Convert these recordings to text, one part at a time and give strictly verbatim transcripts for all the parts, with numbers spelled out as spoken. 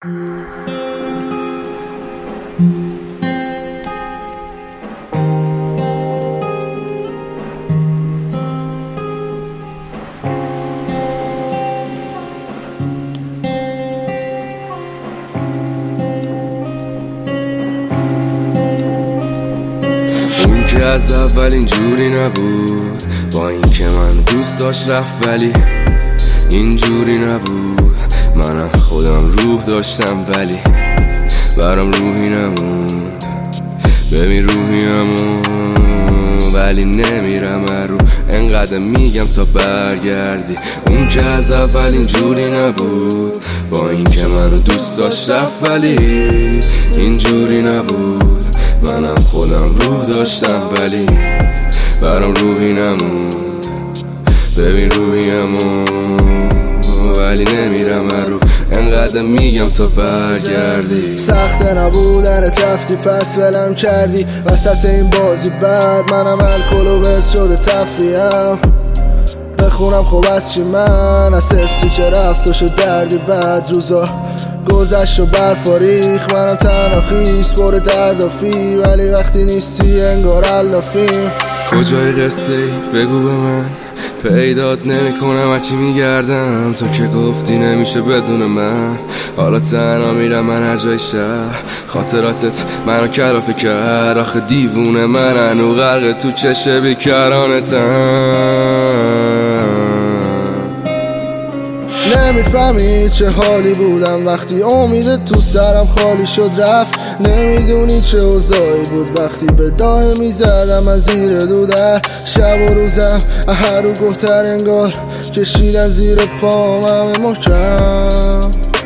اون که از اول اینجوری نبود، با این که من دوست داشت رفت ولی اینجوری نبود. منم خودم روح داشتم ولی برام روحی نموند. ببین روحی نموند ولی نمیرم رو، انقدر میگم تا برگردی. اون که از اول اینجوری نبود، با این که منو دوست داشت رفت ولی اینجوری نبود. منم خودم روح داشتم ولی برام روحی نموند. ببین روحی نموند ولی نمیرم رو، انقدر میگم تا برگردی. سخته نبودن تفتی پس ولم کردی وسط این بازی بعد. منم الکل و بس شده تفریم بخونم خب از چی من، از حسی که رفت و شد دردی بعد. روزا گذشت و برفا ریخ، منم تنها خیس پر درد و فی، ولی وقتی نیستی انگار علافیم. کجای قصه ای بگو به من، پیدات نمی کنم هرچی میگردم. تو که گفتی نمیشه بدون من، حالا تنها میرم من هر جای شهر. خاطراتت منو کلافه کرد، آخه دیوونه من هنو غرق تو چشه بیکرانتم. نمیفهمی چه حالی بودم وقتی امید تو سرم خالی شد رفت. نمیدونی چه اوضاعی بود وقتی به دای میزدم از زیر دودر. شب و روزم هر رو گفتر انگار کشیدن زیر پام همه محکم.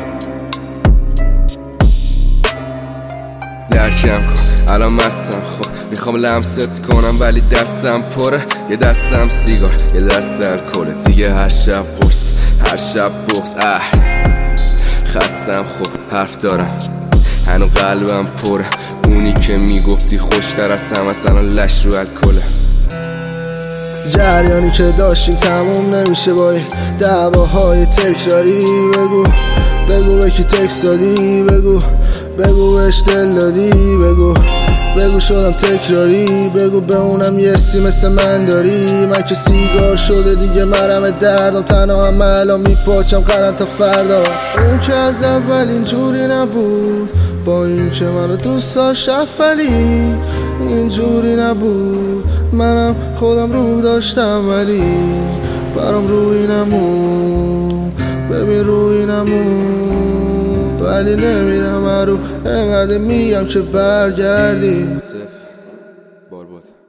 درکم کن الان مستم، خب میخوام لمست کنم ولی دستم پره. یه دستم سیگار یه دست الکل، دیگه هر شب قرص هر شب بغض. اه خستم خب حرف دارم هنو قلبم پره. اونی که میگفتی خوشتر از هم اصلا لش رو الکله. جریانی که داشتیم تموم نمیشه با این دعواهای تکراری. بگو بگو به کی تکست دادی، بگو بگو بهش دل دادی، بگو بگو شدم تکراری، بگو به اونم یه سی مثل من داری. من که سیگار شده دیگه مرم دردم، تنها هم الان میپاچم قرن تا فردا. اون که از اول اینجوری نبود، با این که منو دوست داشت رفت ولی اینجوری نبود. منم خودم روح داشتم ولی برام روحی نمون. ببین روحی نمون ولی نمیرم رو، انقدر میگم که برگردی. بار بود